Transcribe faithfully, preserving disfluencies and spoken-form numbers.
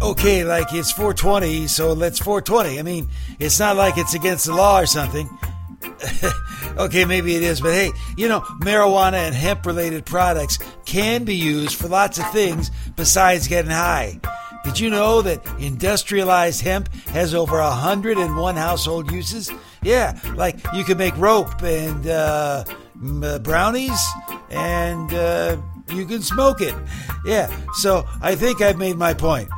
Okay, like it's four twenty, so let's four twenty. I mean, it's not like it's against the law or something. Okay, maybe it is, but hey, you know, marijuana and hemp-related products can be used for lots of things besides getting high. Did you know that industrialized hemp has over one hundred one household uses? Yeah, like you can make rope and uh, brownies, and uh, you can smoke it. Yeah, so I think I've made my point.